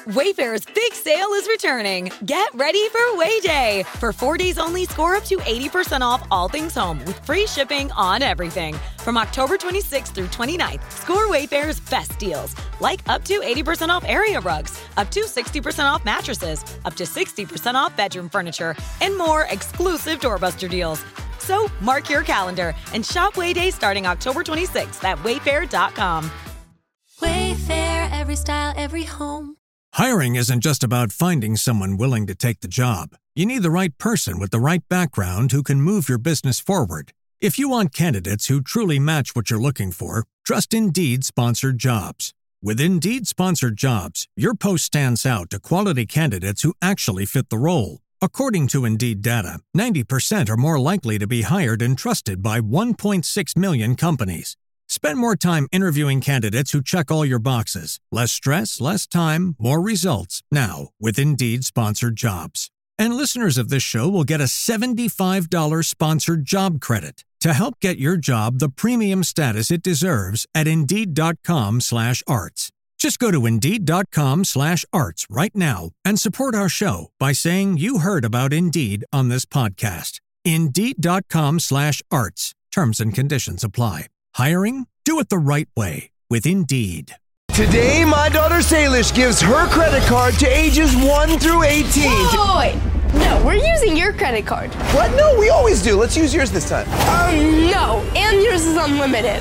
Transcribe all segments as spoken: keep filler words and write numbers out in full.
Wayfair's big sale is returning. Get ready for Way Day. For four days only, score up to eighty percent off all things home with free shipping on everything. From October twenty-sixth through twenty-ninth, score Wayfair's best deals, like up to eighty percent off area rugs, up to sixty percent off mattresses, up to sixty percent off bedroom furniture, and more exclusive doorbuster deals. So mark your calendar and shop Way Day starting October twenty-sixth at wayfair dot com. Wayfair, every style, every home. Hiring isn't just about finding someone willing to take the job. You need the right person with the right background who can move your business forward. If you want candidates who truly match what you're looking for, trust Indeed Sponsored Jobs. With Indeed Sponsored Jobs, your post stands out to quality candidates who actually fit the role. According to Indeed data, ninety percent are more likely to be hired and trusted by one point six million companies. Spend more time interviewing candidates who check all your boxes. Less stress, less time, more results. Now, with Indeed Sponsored Jobs. And listeners of this show will get a seventy-five dollars sponsored job credit to help get your job the premium status it deserves at Indeed.com slash arts. Just go to Indeed.com slash arts right now and support our show by saying you heard about Indeed on this podcast. Indeed.com slash arts. Terms and conditions apply. Hiring? Do it the right way with Indeed. Today, my daughter Salish gives her credit card to ages one through eighteen. Whoa, wait. No, we're using your credit card. What? No, we always do. Let's use yours this time. Um, no. And yours is unlimited.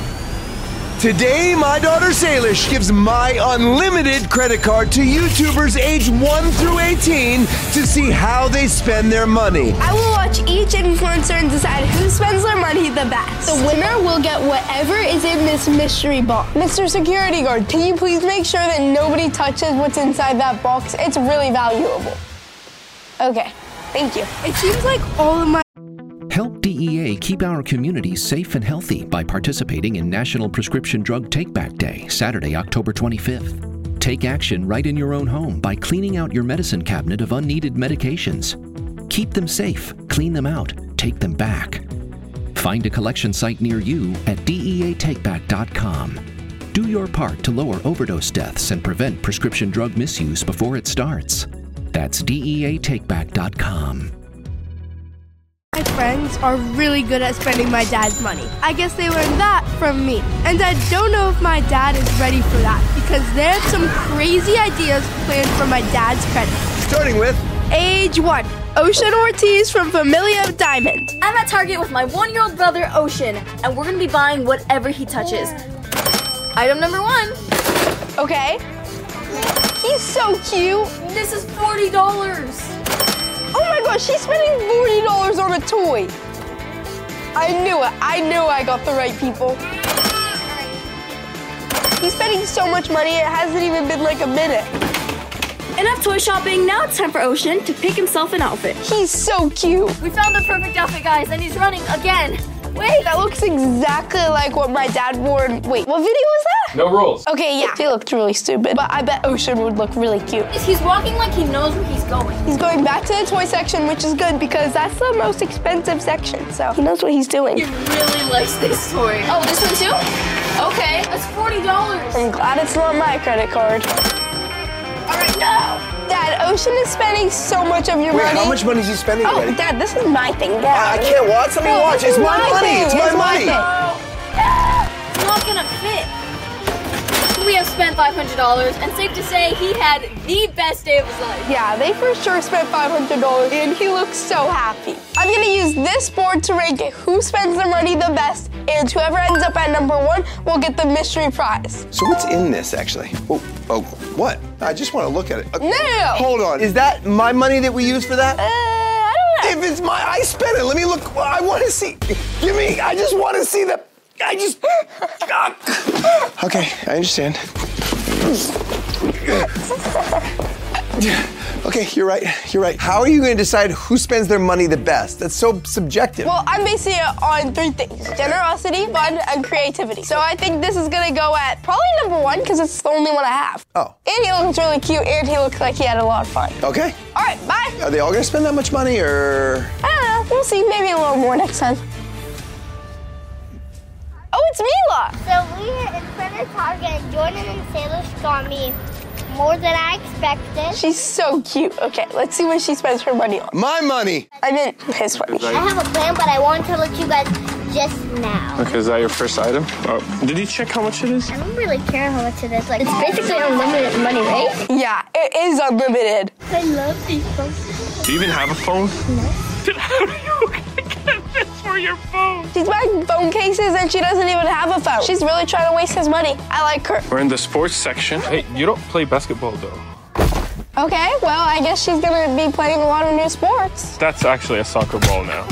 Today, my daughter Salish gives my unlimited credit card to YouTubers age one through eighteen to see how they spend their money. I will watch each influencer and decide who spends their money the best. The winner will get whatever is in this mystery box. Mister Security Guard, can you please make sure that nobody touches what's inside that box? It's really valuable. Okay, thank you. It seems like all of my... Help D E A keep our communities safe and healthy by participating in National Prescription Drug Take-Back Day, Saturday, October twenty-fifth. Take action right in your own home by cleaning out your medicine cabinet of unneeded medications. Keep them safe, clean them out, take them back. Find a collection site near you at D E A take back dot com. Do your part to lower overdose deaths and prevent prescription drug misuse before it starts. That's D E A take back dot com. My friends are really good at spending my dad's money. I guess they learned that from me. And I don't know if my dad is ready for that because they have some crazy ideas planned for my dad's credit. Starting with Age one, Ocean Ortiz from Familia Diamond. I'm at Target with my one-year-old brother, Ocean, and we're gonna be buying whatever he touches. Item number one. Okay. He's so cute. This is forty dollars. Oh my gosh, she's spending forty dollars on a toy. I knew it. I knew I got the right people. He's spending so much money, it hasn't even been like a minute. Enough toy shopping. Now it's time for Ocean to pick himself an outfit. He's so cute. We found the perfect outfit, guys, and he's running again. Wait. That looks exactly like what my dad wore. Wait, what video was that? No rules. Okay, yeah. He looked really stupid, but I bet Ocean would look really cute. He's walking like he knows where he's going. He's going back to the toy section, which is good because that's the most expensive section, so he knows what he's doing. He really likes this toy. Oh, this one too? Okay, that's forty dollars. I'm glad it's not my credit card. All right, no. Dad, Ocean is spending so much of your Wait, money. how much money is he spending Oh, already? Dad, this is my thing, Dad. I can't watch. Let me No, watch. this It's is my money. thing. It's my money. thing. It's not gonna fit. We have spent five hundred dollars, and safe to say he had the best day of his life. Yeah, they for sure spent five hundred dollars, and he looks so happy. I'm gonna use this board to rank who spends their money the best, and whoever ends up at number one will get the mystery prize. So what's in this, actually? Oh, oh, what? I just want to look at it. Uh, No, no, no. Hold on. Is that my money that we use for that? Uh, I don't know. If it's my, I spent it. Let me look. I want to see. Give me. I just want to see the. I just. Okay, I understand. Okay, you're right. You're right. How are you going to decide who spends their money the best? That's so subjective. Well, I'm basing it on three things: generosity, fun, and creativity. So I think this is gonna go at probably number one because it's the only one I have. Oh. And he looks really cute, and he looks like he had a lot of fun. Okay. All right, bye. Are they all going to spend that much money, or? I don't know. We'll see. Maybe a little more next time. Oh, it's Mila. So we are in front of Target, and Jordan and Salish got me more than I expected. She's so cute. Okay, let's see what she spends her money on. My money. I meant his money. I have a plan, but I wanted to let you guys just now. Okay, is that your first item? Oh, did you check how much it is? I don't really care how much it is. Like, it's basically unlimited money, right? Yeah, it is unlimited. I love these phones. Do you even have a phone? No. How are you gonna get this for your phone? She's buying phone cases and she doesn't even have a phone. She's really trying to waste his money. I like her. We're in the sports section. Hey, you don't play basketball though. Okay, well, I guess she's gonna be playing a lot of new sports. That's actually a soccer ball now.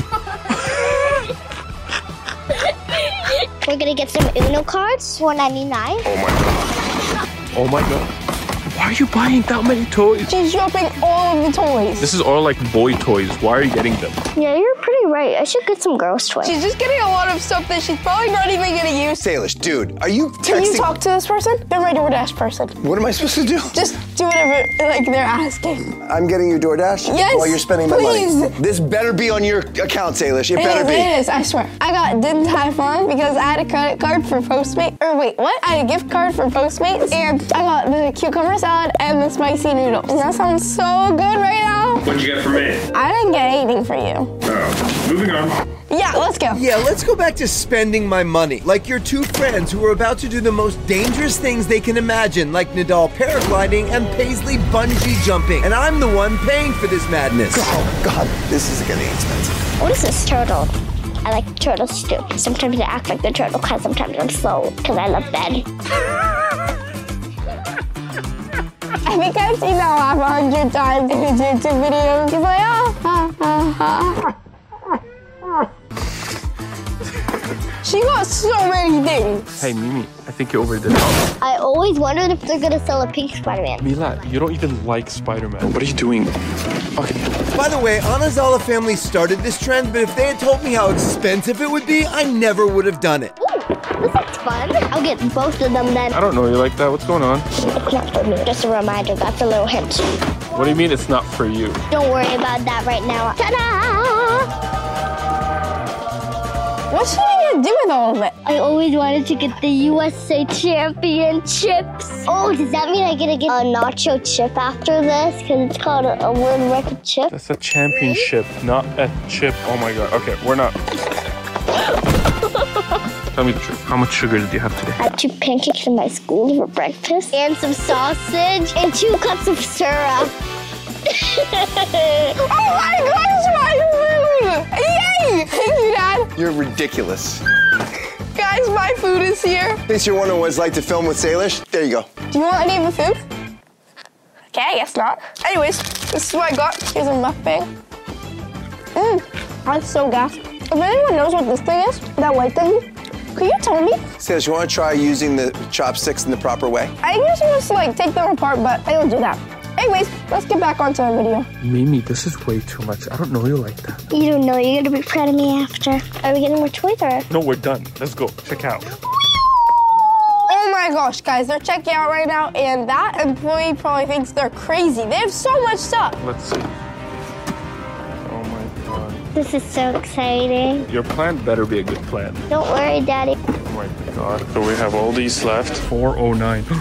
We're gonna get some Uno cards, four ninety-nine. Oh my god. Oh my god. Why are you buying that many toys? She's shopping all of the toys. This is all like boy toys. Why are you getting them? Yeah, you're pretty right. I should get some girls' toys. She's just getting a lot of stuff that she's probably not even gonna use. Salish, dude, are you texting? Can you talk to this person? They're my DoorDash person. What am I supposed to do? Just do whatever like they're asking. I'm getting you DoorDash? Yes, While you're spending my please. money. This better be on your account, Salish. It, It better is, be. it is, I swear. I got Din Tai Fung because I had a credit card for Postmates. Or wait, what? I had a gift card for Postmates and I got the cucumber salad and the spicy noodles. And that sounds so good right now. What'd you get for me? I didn't get anything for you. Oh, moving on. Yeah, let's go. Yeah, let's go back to spending my money. Like your two friends who are about to do the most dangerous things they can imagine, like Nadal paragliding and Paisley bungee jumping. And I'm the one paying for this madness. Oh, God, this is getting expensive. What is this turtle? I like turtles too. Sometimes I act like the turtle because sometimes I'm slow because I love bed. I think I've seen that laugh a hundred times in his YouTube videos. He's like, ah, ah, ah, ah. She got so many things. Hey, Mimi, I think you overdid it. I always wondered if they're gonna sell a pink Spider-Man. Mila, you don't even like Spider-Man. What are you doing? Okay. By the way, Anazala family started this trend, but if they had told me how expensive it would be, I never would have done it. Ooh, this looks fun. I'll get both of them then. I don't know you like that. What's going on? It's not for me. Just a reminder. That's a little hint. What do you mean it's not for you? Don't worry about that right now. Ta-da! What's she gonna do with all of it? I always wanted to get the U S A Championships. Oh, does that mean I get to get a nacho chip after this? Because it's called a, a world record chip. That's a championship, not a chip. Oh my god. Okay, we're not. Tell me the truth. How much sugar did you have today? I had two pancakes in my school for breakfast, and some sausage, and two cups of syrup. Oh my gosh, my food! Yay! Thank you, Dad. You're ridiculous. Guys, my food is here. In case you're wondering what it's like to film with Salish, there you go. Do you want any of the food? Okay, I guess not. Anyways, this is what I got. Here's a mukbang. Mmm, that's so gas. If anyone knows what this thing is, that white thing, could you tell me? Salish, you want to try using the chopsticks in the proper way? I think you're supposed to like take them apart, but I don't do that. Anyways, let's get back onto the video. Mimi, this is way too much. I don't know you like that. You don't know. You're gonna be proud of me after. Are we getting more toys or? No, we're done. Let's go. Check out. Oh my gosh, guys, they're checking out right now, and that employee probably thinks they're crazy. They have so much stuff. Let's see. Oh my god. This is so exciting. Your plan better be a good plan. Don't worry, Daddy. Oh my god. So we have all these left. four oh nine. four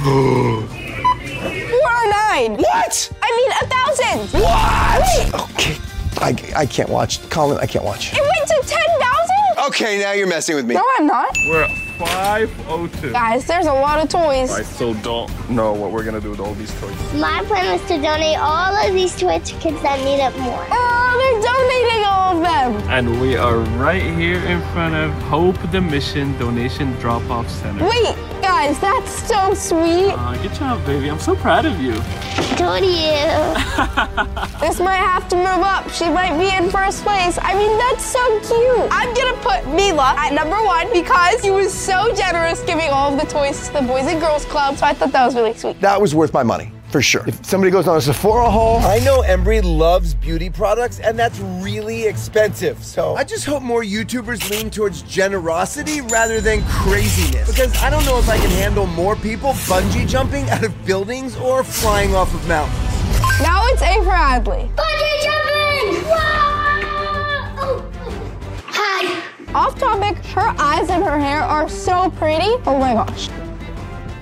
oh nine. What? I mean, a thousand. What? Okay, I, I can't watch. Colin, I can't watch. It went to ten thousand? Okay, now you're messing with me. No, I'm not. We're at five oh two. Guys, there's a lot of toys. I still don't know what we're gonna do with all these toys. My plan was to donate all of these toys to kids that need it more. Oh, they're donating all of them. And we are right here in front of Hope the Mission Donation Drop-Off Center. Wait, guys, that's so sweet. Uh, good job, baby. I'm so proud of you. Don't you? This might have to move up. She might be in first place. I mean, that's so cute. I'm gonna put Mila at number one because he was so generous giving all of the toys to the Boys and Girls Club. So I thought that was really sweet. That was worth my money, for sure. If somebody goes on a Sephora haul, I know Embry loves beauty products, and that's really expensive. So I just hope more YouTubers lean towards generosity rather than craziness. Because I don't know if I can handle more people bungee jumping out of buildings or flying off of mountains. Now it's A for Adley. Bungee jumping! Wow! Oh. Hi. Off topic, her eyes and her hair are so pretty. Oh my gosh.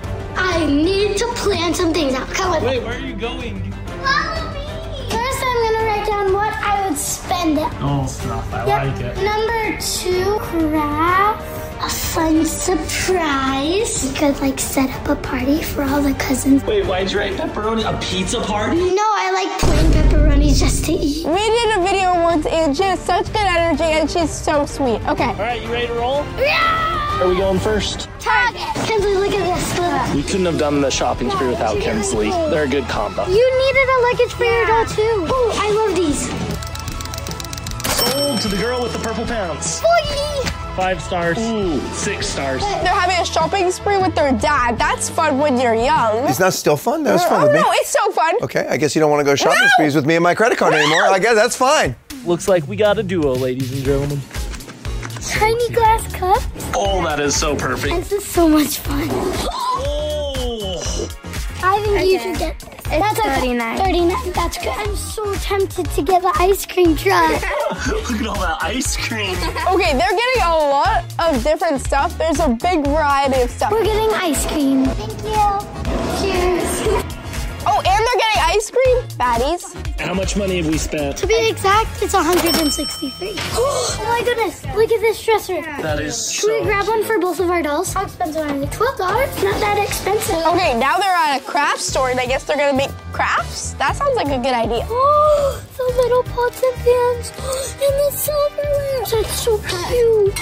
I need to plan some things out. Come with Wait, me. where are you going? Follow me. First, I'm gonna write down what I would spend it. Oh, stuff. I Yep. like it. Number two, craft a fun surprise. We could like set up a party for all the cousins. Wait, why'd you write pepperoni? A pizza party? No, I like plain pepperoni just to eat. We did a video once and she has such good energy and she's so sweet. Okay. All right, you ready to roll? Yeah! Are we going first? Target. Kinsley, look at this. Look. We couldn't have done the shopping spree without Kinsley. They're a good combo. You needed a luggage for your doll too. Oh, I love these. Sold to the girl with the purple pants. Boy! Five stars. Ooh, six stars. They're having a shopping spree with their dad. That's fun when you're young. It's not still fun? That was fun oh, with me. no, it's so fun. Okay, I guess you don't want to go shopping No! sprees with me and my credit card anymore. I guess that's fine. Looks like we got a duo, ladies and gentlemen. Tiny glass cup. Oh, that is so perfect. This is so much fun. Oh! I think you should get this. That's thirty-nine. thirty-nine. That's good. I'm so tempted to get the ice cream truck. Look at all that ice cream. Okay, they're getting a lot of different stuff. There's a big variety of stuff. We're getting ice cream. Thank you. Cheers. Oh, and they're getting ice cream? Baddies. How much money have we spent? To be exact, it's one hundred sixty-three. Oh my goodness, look at this dresser. That is Should we so... grab one for both of our dolls? How expensive are they? twelve dollars? Not that expensive. Okay, now they're at a craft store and I guess they're gonna make crafts? That sounds like a good idea. Oh, the little pots and pans and the silverware. That's so cute.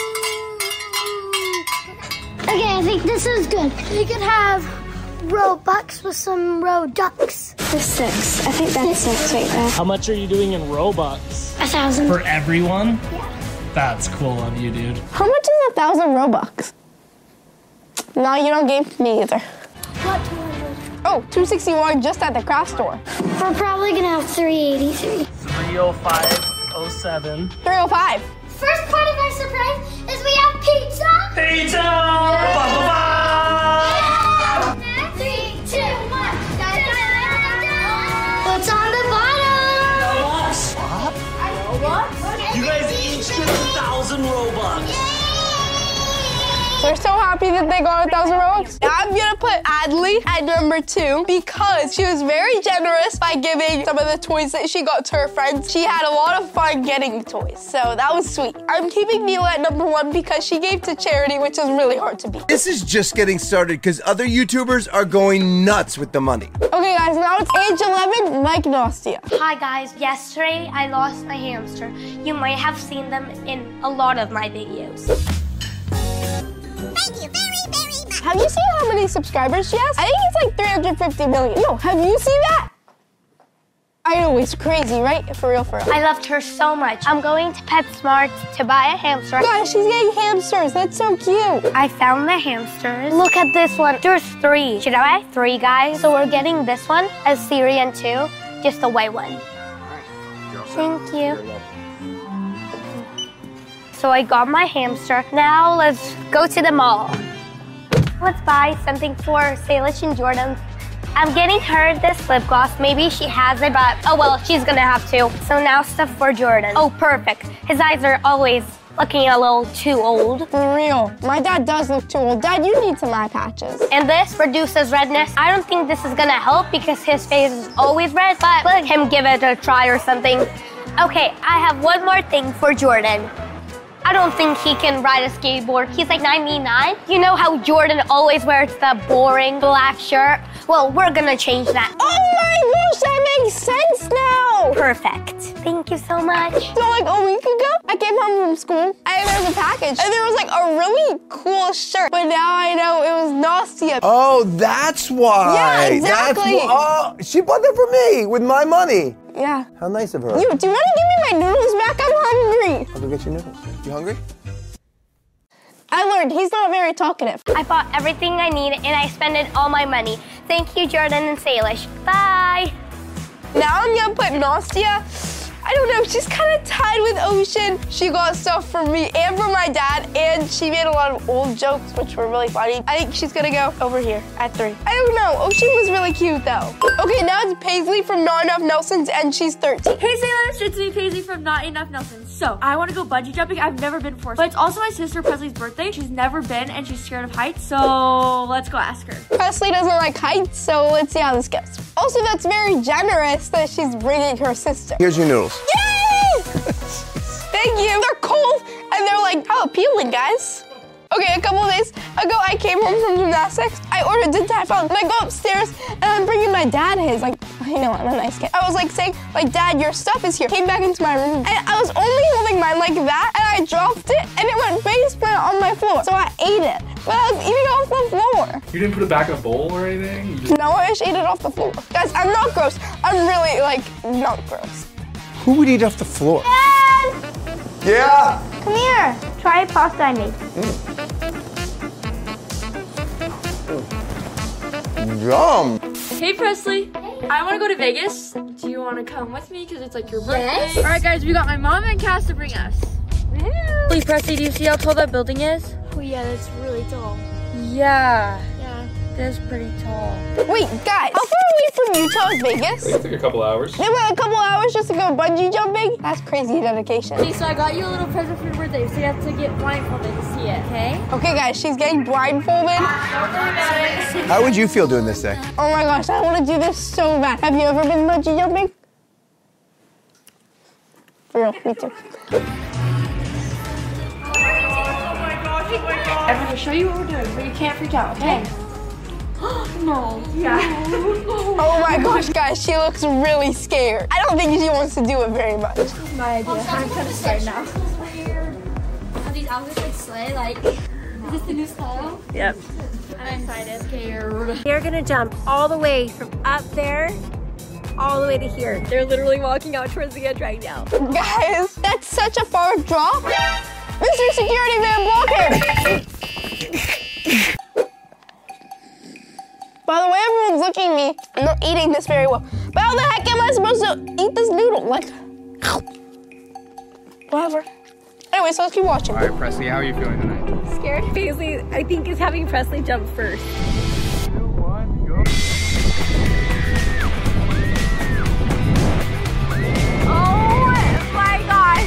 Okay, I think this is good. We could have Robux with some Roducks. The six. I think that's six right there. How much are you doing in Robux? A thousand. For everyone? Yeah. That's cool of you, dude. How much is a thousand Robux? No, you don't give me either. What, two hundred? Oh, two sixty-one just at the craft store. We're probably gonna have three eighty-three. three oh five oh seven. three oh five. First part of our surprise is we have pizza. Pizza! Yeah. Ba-ba-ba! Three, two, one. Da, da, da, da. What's on the bottom? Robux. What? You guys each get a thousand Robux. They're so happy that they got a thousand Robux. I'm gonna put Adley at number two because she was very generous by giving some of the toys that she got to her friends. She had a lot of fun getting toys, so that was sweet. I'm keeping Mila at number one because she gave to charity, which is really hard to beat. This is just getting started because other YouTubers are going nuts with the money. Okay guys, now it's age eleven, Mike Nastia. Hi guys, yesterday I lost my hamster. You might have seen them in a lot of my videos. Thank you very, very much. Have you seen how many subscribers she has? I think it's like three hundred fifty million. No, have you seen that? I know, it's crazy, right? For real, for real. I loved her so much. I'm going to PetSmart to buy a hamster. Guys, she's getting hamsters. That's so cute. I found the hamsters. Look at this one. There's three. Should I buy three, guys? So we're getting this one, a Syrian two, just the white one. Thank you. So I got my hamster. Now let's go to the mall. Let's buy something for Salish and Jordan. I'm getting her this lip gloss. Maybe she has it, but oh well, she's gonna have to. So now stuff for Jordan. Oh, perfect. His eyes are always looking a little too old. For real. My dad does look too old. Dad, you need some eye patches. And this reduces redness. I don't think this is gonna help because his face is always red, but let him give it a try or something. Okay, I have one more thing for Jordan. I don't think he can ride a skateboard. He's like ninety-nine. You know how Jordan always wears the boring black shirt? Well, we're gonna change that. Oh my gosh, that makes sense now. Perfect. Thank you so much. So like a week ago, I came home from school and there was a package and there was like a really cool shirt. But now I know it was Nastia. Oh, that's why. Yeah, exactly. That's why. Oh, she bought that for me with my money. Yeah. How nice of her. You, do you want to give me my noodles back? I'm hungry. I'll go get your noodles. You hungry? I learned he's not very talkative. I bought everything I need and I spent all my money. Thank you, Jordan and Salish. Bye. Now I'm gonna put Nastia I don't know, she's kind of tied with Ocean. She got stuff from me and from my dad, and she made a lot of old jokes, which were really funny. I think she's gonna go over here at three. I don't know, Ocean was really cute though. Okay, now it's Paisley from Not Enough Nelsons, and she's thirteen. Hey Sailors, it's me, Paisley from Not Enough Nelsons. So, I wanna go bungee jumping. I've never been before, but it's also my sister Presley's birthday. She's never been, and she's scared of heights, so let's go ask her. Presley doesn't like heights, so let's see how this goes. Also, that's very generous that she's bringing her sister. Here's your noodles. Yay! Thank you. They're cold, and they're like, how appealing, guys. Okay, a couple of days ago, I came home from gymnastics. I ordered Din Tai Fung, and I go upstairs, and I'm bringing my dad his. Like, you know, I'm a nice kid. I was like saying, like, Dad, your stuff is here. Came back into my room, and I was only holding mine like that, and I dropped it, and it went face plant on my floor. So I ate it, but I was eating it off the floor. You didn't put it back in a bowl or anything? You just... No, I just ate it off the floor. Guys, I'm not gross. I'm really, like, not gross. Who would eat off the floor? Dad! Yeah? Come here. Try pasta I made. Mm. Yum. Hey Presley, hey. I want to go to Vegas. Do you want to come with me? Because it's like your birthday. Yes. All right guys, we got my mom and Cass to bring us. Hey Presley, do you see how tall that building is? Oh yeah, that's really tall. Yeah. Yeah. That's pretty tall. Wait, guys, how far away from Utah is Vegas? It took a couple hours. They went a couple hours just to go bungee jumping? That's crazy dedication. Okay, so I got you a little present for your birthday, so you have to get blindfolded to see it, okay? Okay, guys, she's getting blindfolded. How would you feel doing this day? Oh my gosh, I want to do this so bad. Have you ever been bungee jumping? For real, me too. I'm gonna show you what we're doing, but you can't freak out, okay? No. Yeah. Oh my gosh, guys, she looks really scared. I don't think she wants to do it very much. This is my idea. Oh, I'm kind of scared now. Are these outfits like sleigh? Like, is this the new style? Yep. I'm excited. Scared. They're gonna jump all the way from up there all the way to here. They're literally walking out towards the edge right now. Guys, that's such a far drop. Mister Security Man, block him. By the way, everyone's looking at me. I'm not eating this very well. But how the heck am I supposed to eat this noodle? Like, whatever. Anyway, so let's keep watching. All right, Presley, how are you feeling tonight? Scared? Paisley, I think, is having Presley jump first. Two, one, go. Oh my gosh!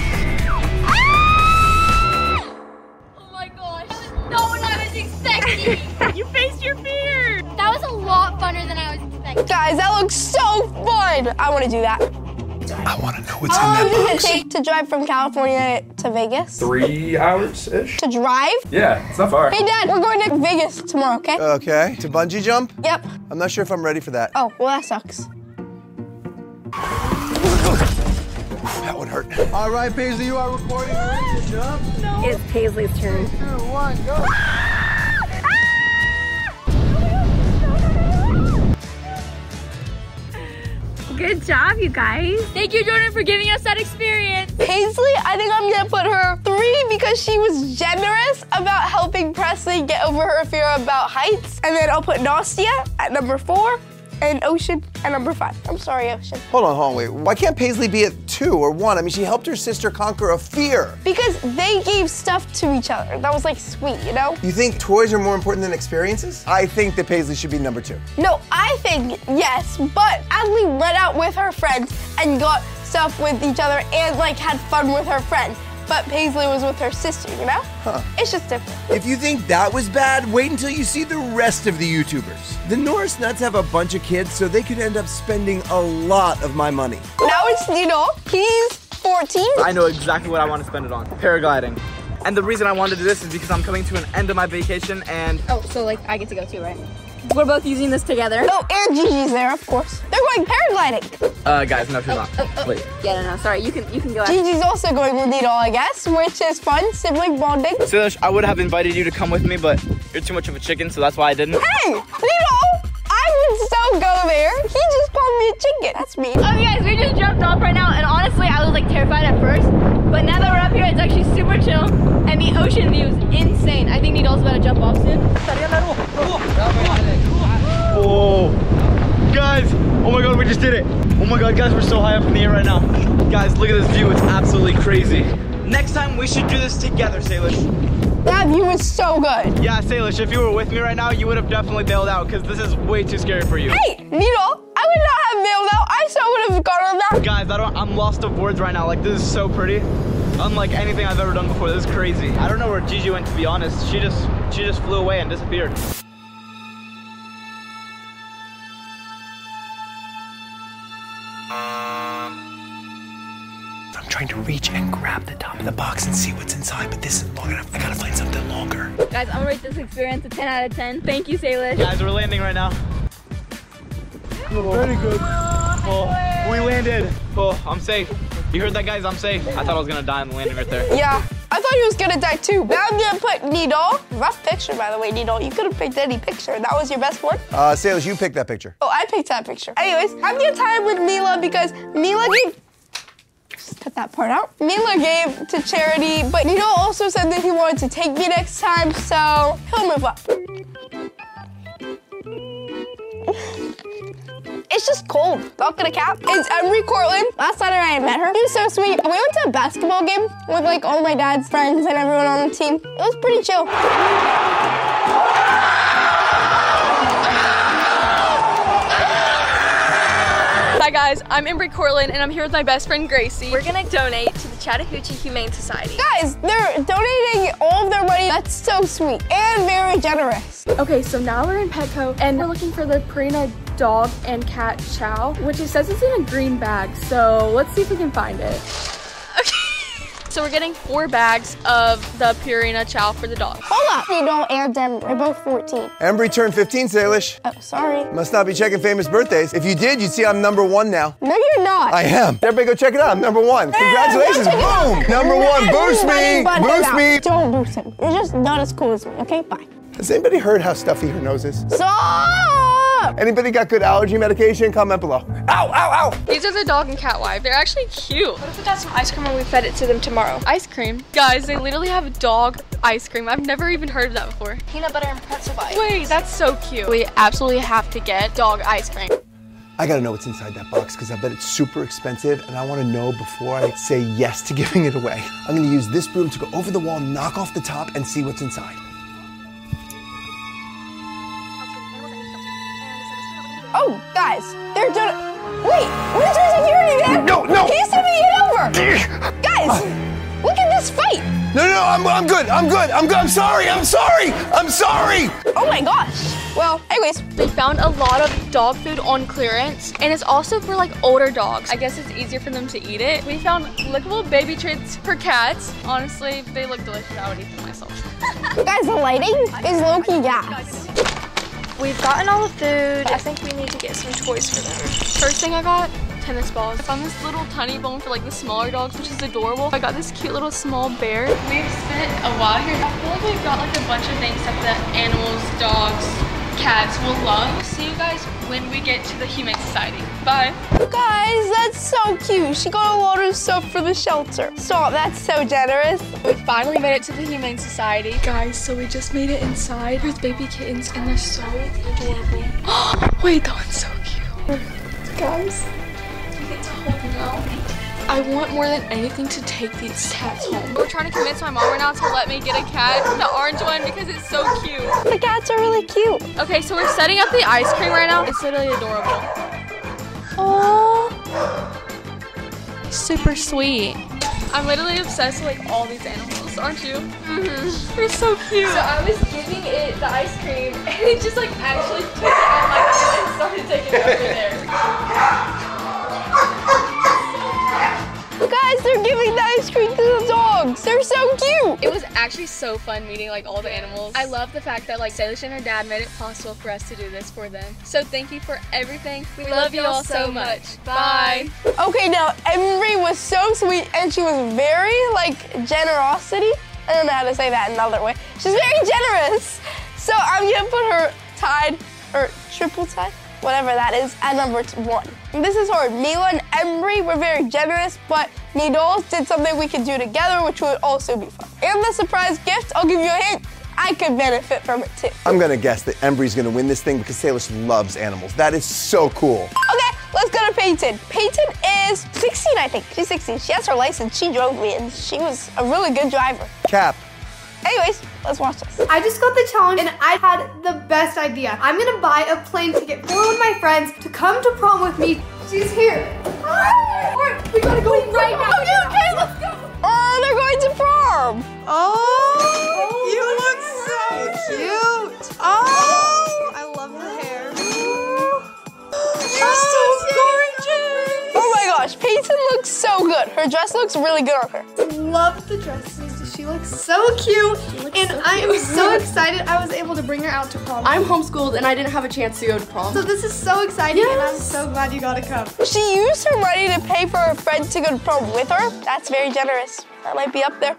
Ah! Oh my gosh. That was not what I was expecting. You faced your fear! That was a lot funner than I was expecting. Guys, that looks so fun. I want to do that. I want to know what's How long in that does it box. take to drive from California to Vegas? Three hours-ish? To drive? Yeah, it's not far. Hey, Dad, we're going to Vegas tomorrow, okay? Okay. To bungee jump? Yep. I'm not sure if I'm ready for that. Oh, well, that sucks. That would hurt. All right, Paisley, you are recording. Ready to jump? No. It's Paisley's turn. Three, two, one, go. Good job, you guys. Thank you, Jordan, for giving us that experience. Paisley, I think I'm gonna put her three because she was generous about helping Presley get over her fear about heights. And then I'll put Nastia at number four and Ocean at number five. I'm sorry, Ocean. Hold on, hold on, wait. Why can't Paisley be at two or one? I mean, she helped her sister conquer a fear. Because they gave stuff to each other. That was like sweet, you know? You think toys are more important than experiences? I think that Paisley should be number two. No, I think yes, but Adley went out with her friends and got stuff with each other and like had fun with her friends. But Paisley was with her sister, you know? Huh. It's just different. If you think that was bad, wait until you see the rest of the YouTubers. The Norris Nuts have a bunch of kids, so they could end up spending a lot of my money. Now it's Nino. He's fourteen. I know exactly what I want to spend it on. Paragliding. And the reason I wanted to do this is because I'm coming to an end of my vacation and... Oh, so like I get to go too, right? We're both using this together. Oh, and Gigi's there, of course. They're going paragliding. Uh, guys, no, she's oh, not. Oh, oh. Wait. Yeah, no, no, sorry. You can, you can go out. Gigi's also going with Nino, I guess, which is fun. Sibling bonding. Silas, I would have invited you to come with me, but you're too much of a chicken, so that's why I didn't. Hey, Nino! I would so go there. He just called me a chicken. That's me. Okay, guys, we just jumped off right now, and honestly, I was like terrified at first. But now that we're up here, it's actually super chill, and the ocean view is insane. I think Nido's about to jump off soon. Oh, guys, Oh my God, we just did it. Oh my God, guys, we're so high up in the air right now. Guys, look at this view. It's absolutely crazy. Next time, we should do this together, Salish. That view is so good. Yeah, Salish, if you were with me right now, you would have definitely bailed out because this is way too scary for you. Hey, Needle, I would not have bailed out. I so would have gone on that. Guys, I don't, I'm lost of words right now. Like, this is so pretty. Unlike anything I've ever done before. This is crazy. I don't know where Gigi went, to be honest. She just, she just flew away and disappeared. I'm trying to reach and grab the top of the box and see what's inside, but this isn't long enough. I gotta find something longer. Guys, I'm gonna rate this experience a ten out of ten. Thank you, Salish. Guys, we're landing right now. Very good. Oh, we landed. Oh, I'm safe. You heard that, guys? I'm safe. I thought I was gonna die on the landing right there. Yeah, I thought he was gonna die too. Now I'm gonna put Needle. Rough picture, by the way, Needle. You could have picked any picture. That was your best one? Uh, Salish, you picked that picture. Oh, I picked that picture. Anyways, I'm gonna tie it with Mila because Mila gave... Just cut that part out. Mila gave to charity, but Needle also said that he wanted to take me next time, so he'll move up. It's just cold. Not gonna cap. It's Embry Cortland. Last Saturday I met her. She was so sweet. We went to a basketball game with like all my dad's friends and everyone on the team. It was pretty chill. Hi guys, I'm Embry Cortland and I'm here with my best friend Gracie. We're gonna donate to the Chattahoochee Humane Society. Guys, they're donating all of their money. That's so sweet and very generous. Okay, so now we're in Petco and we're looking for the Purina dog and cat chow, which it says it's in a green bag. So let's see if we can find it. So we're getting four bags of the Purina chow for the dog. Hold up. Needle and Embry, they're both fourteen. Embry turned fifteen, Salish. Oh, sorry. Must not be checking famous birthdays. If you did, you'd see I'm number one now. No, you're not. I am. Everybody go check it out. I'm number one. Congratulations. Boom. Number one. Boost me. Boost me. Don't boost him. You're just not as cool as me, okay? Bye. Has anybody heard how stuffy her nose is? Stop! Anybody got good allergy medication? Comment below. Ow, ow, ow! These are the dog and cat wife. They're actually cute. What if we got some ice cream and we fed it to them tomorrow? Ice cream? Guys, they literally have dog ice cream. I've never even heard of that before. Peanut butter and pretzel bites. Wait, that's so cute. We absolutely have to get dog ice cream. I gotta know what's inside that box because I bet it's super expensive and I wanna know before I say yes to giving it away. I'm gonna use this broom to go over the wall, knock off the top, and see what's inside. Oh, guys, they're doing. Wait, Mister Security Man! No, no! Can you send me it over? Guys, look at this fight! No, no, I'm, I'm good, I'm good, I'm good, I'm sorry, I'm sorry, I'm sorry! Oh my gosh. Well, anyways. They found a lot of dog food on clearance, and it's also for like older dogs. I guess it's easier for them to eat it. We found lickable baby treats for cats. Honestly, they look delicious. I would eat them myself. Guys, the lighting is low-key gas. We've gotten all the food. I think we need to get some toys for them. First thing I got, tennis balls. I found this little tiny bone for like the smaller dogs, which is adorable. I got this cute little small bear. We've spent a while here. I feel like we've got like a bunch of things that the animals, dogs, cats will love. See you guys when we get to the Humane Society. Bye. Guys, that's so cute. She got a lot of stuff for the shelter. Stop, that's so generous. We finally made it to the Humane Society. Guys, so we just made it inside. There's baby kittens and they're so adorable. Wait, that one's so cute. Guys, we get to hold them. I want more than anything to take these cats home. We're trying to convince my mom right now to let me get a cat, the orange one, because it's so cute. The cats are really cute. Okay, so we're setting up the ice cream right now. It's literally adorable. Oh, super sweet. I'm literally obsessed with like all these animals, aren't you? Mm-hmm. They're so cute. So I was giving it the ice cream, and it just like actually took it out my hand and started taking it over there. Guys, they're giving the ice cream to the dogs. They're so cute. It was actually so fun meeting like all the animals. I love the fact that like Salish and her dad made it possible for us to do this for them. So thank you for everything. We, we love, love you all so much. Bye. Okay, now Embry was so sweet and she was very like generosity. I don't know how to say that another way. She's very generous. So I'm gonna put her tied or triple tied, whatever that is, at number one. And this is hard. Mila and Embry were very generous, but Needles did something we could do together, which would also be fun. And the surprise gift, I'll give you a hint, I could benefit from it too. I'm gonna guess that Embry's gonna win this thing because Salish loves animals. That is so cool. Okay, Peyton. Peyton is sixteen, I think. She's sixteen. She has her license. She drove me, and she was a really good driver. Cap. Anyways, let's watch this. I just got the challenge and I had the best idea. I'm gonna buy a plane ticket for one of my friends to come to prom with me. She's here. Hi! All right, we gotta go right now. Okay, okay, let's go. Oh, they're going to prom. Oh, you look so cute. Oh, I love her hair. You're so gorgeous. Oh my gosh, Peyton looks so good. Her dress looks really good on her. Love the dresses. She looks so cute, and so I am so excited I was able to bring her out to prom. I'm homeschooled and I didn't have a chance to go to prom. So this is so exciting, yes. And I'm so glad you got to come. She used her money to pay for her friend to go to prom with her. That's very generous. That might be up there.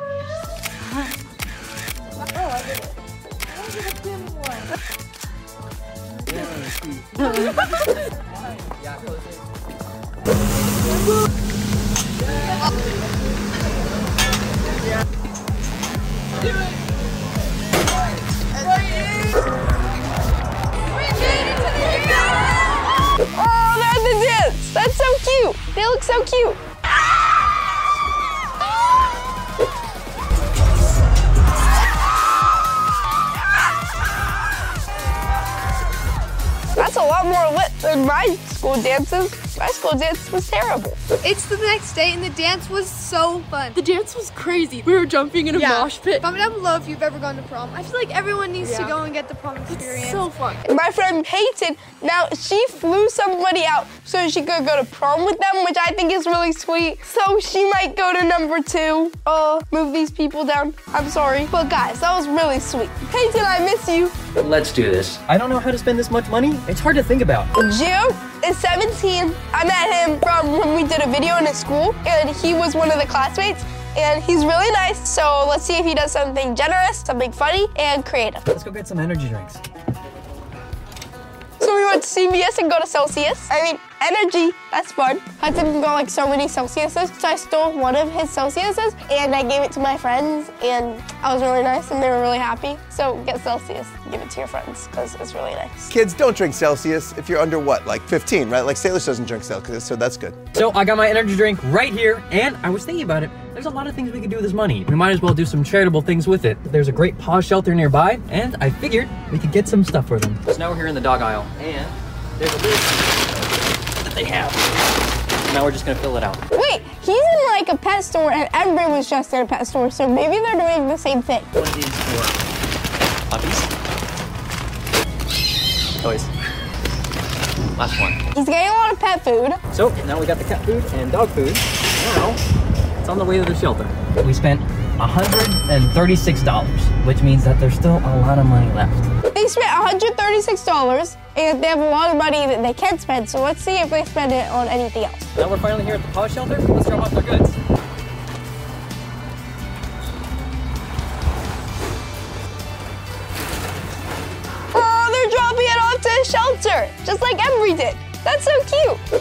Oh, they're at the dance. That's so cute. They look so cute. That's a lot more lit than my school dances. My school dance was terrible. It's the next day and the dance was so fun. The dance was crazy. We were jumping in a yeah. mosh pit. Comment down below if you've ever gone to prom. I feel like everyone needs yeah. to go and get the prom experience. It's so fun. My friend Peyton, now she flew somebody out so she could go to prom with them, which I think is really sweet. So she might go to number two. Oh, move these people down. I'm sorry. But guys, that was really sweet. Peyton, I miss you. Let's do this. I don't know how to spend this much money. It's hard to think about. Gio is seventeen. I met him from when we did a video in his school, and he was one of the classmates, and he's really nice. So let's see if he does something generous, something funny, and creative. Let's go get some energy drinks. So we went to C V S and go to Celsius. I mean, energy, that's fun. I didn't go like so many Celsiuses, so I stole one of his Celsiuses and I gave it to my friends, and I was really nice and they were really happy. So get Celsius, give it to your friends, because it's really nice. Kids, don't drink Celsius if you're under what, like fifteen, right? Like Salish doesn't drink Celsius, so that's good. So I got my energy drink right here, and I was thinking about it. There's a lot of things we could do with this money. We might as well do some charitable things with it. There's a great paw shelter nearby, and I figured we could get some stuff for them. So now we're here in the dog aisle, and there's a list that they have. Now we're just gonna fill it out. Wait, he's in like a pet store, and Embry was just in a pet store, so maybe they're doing the same thing. One of these for puppies. Toys. Last one. He's getting a lot of pet food. So now we got the cat food and dog food. Now it's on the way to the shelter. We spent one hundred thirty-six dollars, which means that there's still a lot of money left. They spent one hundred thirty-six dollars, and they have a lot of money that they can't spend, so let's see if they spend it on anything else. Now we're finally here at the paw shelter. Let's drop off their goods. Oh, they're dropping it off to the shelter, just like Embry did. That's so cute.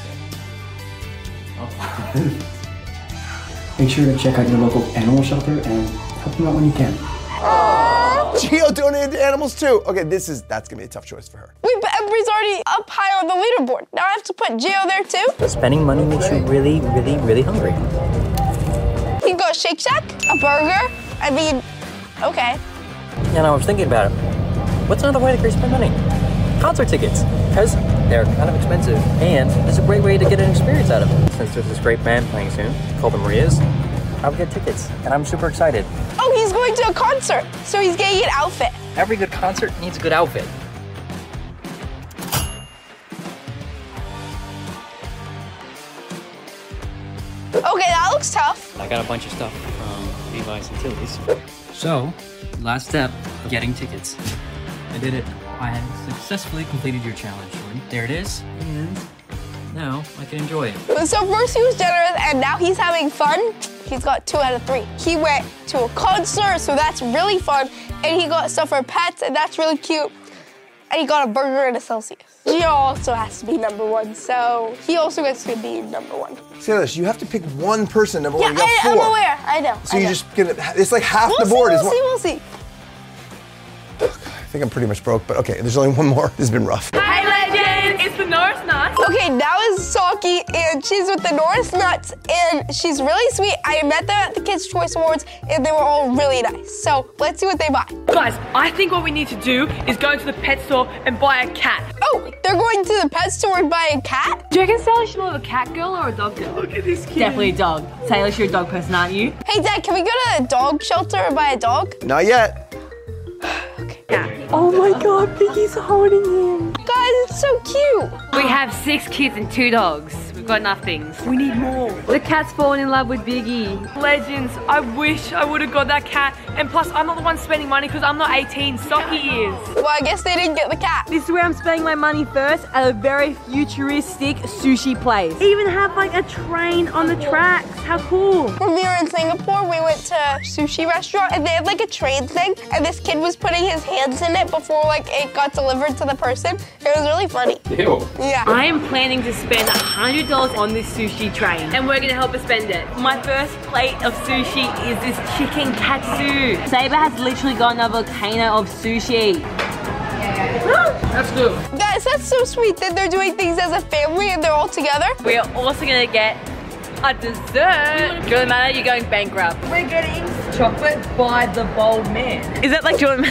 Oh. Make sure to check out your local animal shelter and help them out when you can. Aww. Gio donated to animals too. Okay, this is, that's gonna be a tough choice for her. Wait, but Embry's already up high on the leaderboard. Now I have to put Gio there too? Spending money makes you really, really, really hungry. You got Shake Shack, a burger. I mean, okay. And I was thinking about it. What's another way to spend money? Concert tickets, because they're kind of expensive, and it's a great way to get an experience out of it. Since there's this great band playing soon, called the Marias, I would get tickets, and I'm super excited. Oh, he's going to a concert, so he's getting an outfit. Every good concert needs a good outfit. Okay, that looks tough. I got a bunch of stuff from Levi's and Tilly's. So, last step, getting tickets. I did it. I have successfully completed your challenge, Jordan. There it is, and now I can enjoy it. So first he was generous, and now he's having fun. He's got two out of three. He went to a concert, so that's really fun, and he got stuff for pets, and that's really cute. And he got a burger and a Celsius. Gio also has to be number one, so he also gets to be number one. Salish, you have to pick one person number yeah, one. You got I, four. I'm aware. I know. So I you're know. just gonna, it's like half we'll the see, board. We'll is see, we'll see. I think I'm pretty much broke, but okay, there's only one more. This has been rough. Hi, Legend! It's the Norris Knots. Okay, now is Saki, and she's with the Norris Nuts, and she's really sweet. I met them at the Kids' Choice Awards, and they were all really nice. So let's see what they buy. Guys, I think what we need to do is go to the pet store and buy a cat. Oh, they're going to the pet store and buy a cat? Do you reckon Sally's more of a cat girl or a dog girl? Look at this kid. Definitely a dog. Taylor, you're a dog person, aren't you? Hey, Dad, can we go to a dog shelter and buy a dog? Not yet. Oh my God, Piggy's holding him. Guys, it's so cute. We have six kids and two dogs. We've got enough things. We need more. The cat's fallen in love with Biggie. Legends, I wish I would have got that cat. And plus, I'm not the one spending money because I'm not eighteen. Saki is. Well, I guess they didn't get the cat. This is where I'm spending my money first, at a very futuristic sushi place. They even have like a train on the tracks. How cool. When we were in Singapore, we went to a sushi restaurant and they had like a train thing, and this kid was putting his hands in it before like it got delivered to the person. It was really funny. Ew. Yeah. I am planning to spend one hundred dollars on this sushi train, and we're gonna help her spend it. My first plate of sushi is this chicken katsu. Saber has literally gotten a volcano of sushi. That's good. Guys, that's so sweet that they're doing things as a family and they're all together. We are also gonna get a dessert. Jordan Matter, you're going bankrupt. We're getting chocolate by the bold man. Is that like Jordan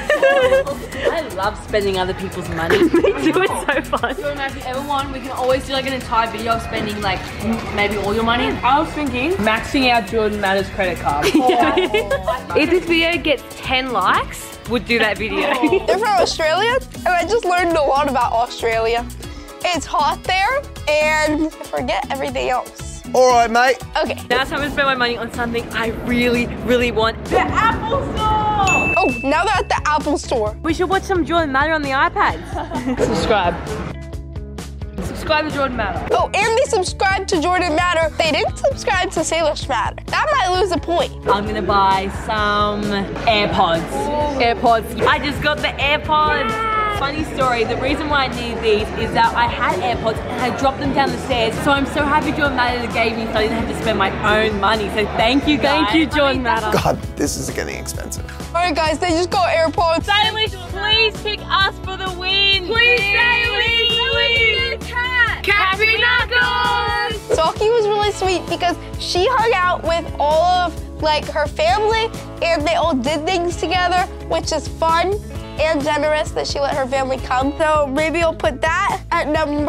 I love spending other people's money. Me too, it's so fun. Jordan, if you ever want, we can always do like an entire video of spending like maybe all your money. I was thinking maxing out Jordan Matter's credit card. Oh. If this video gets ten likes, we'll do that video. They're from Australia, and I just learned a lot about Australia. It's hot there, and I forget everything else. All right, mate. Okay. Now it's time to spend my money on something I really, really want. The Apple Store! Oh, now they're at the Apple Store. We should watch some Jordan Matter on the iPads. Subscribe. Subscribe to Jordan Matter. Oh, and they subscribed to Jordan Matter. They didn't subscribe to Salish Matter. That might lose a point. I'm gonna buy some AirPods. Ooh. AirPods. I just got the AirPods. Yeah. Funny story, the reason why I needed these is that I had AirPods and I dropped them down the stairs. So I'm so happy Jordan Matter gave me so I didn't have to spend my own money. So thank you guys. Thank you, Jordan Matter. God, this is getting expensive. All right, guys, they just got AirPods. Salish, please pick us for the win. Please, Salish, please. Cat. Cappy Knuckles. Saki was really sweet because she hung out with all of like her family and they all did things together, which is fun and generous that she let her family come. So maybe I'll put that at number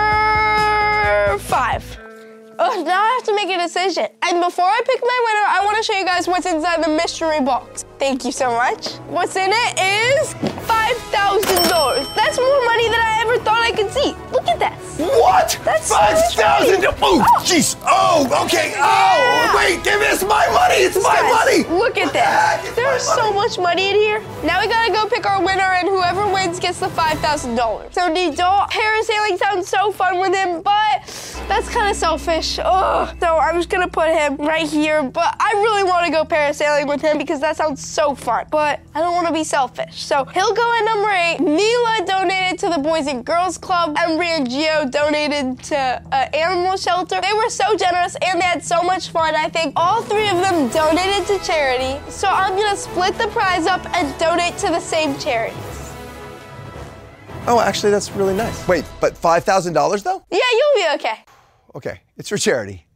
five. Oh, now I have to make a decision. And before I pick my winner, I want to show you guys what's inside the mystery box. Thank you so much. What's in it is five thousand dollars. That's more money than I ever thought I could see. Look at this. What? That's five thousand dollars? Oh, jeez. Oh, okay. Oh, yeah. Wait, give me this my money. It's my Guys, money. Look at this. There's so much money in here. Now we gotta go pick our winner, and whoever wins gets the five thousand dollars. So Nidal, parasailing sounds so fun with him, but that's kind of selfish. Ugh. So I'm just gonna put him right here, but I really want to go parasailing with him because that sounds so fun, but I don't want to be selfish. So he'll go at number eight. Mila donated to the Boys and Girls Club. Embry and Gio donated to an animal shelter. They were so generous and they had so much fun. I think all three of them donated to charity. So I'm gonna split the prize up and donate to the same charities. Oh, actually, that's really nice. Wait, but five thousand dollars though? Yeah, you'll be okay. Okay, it's for charity.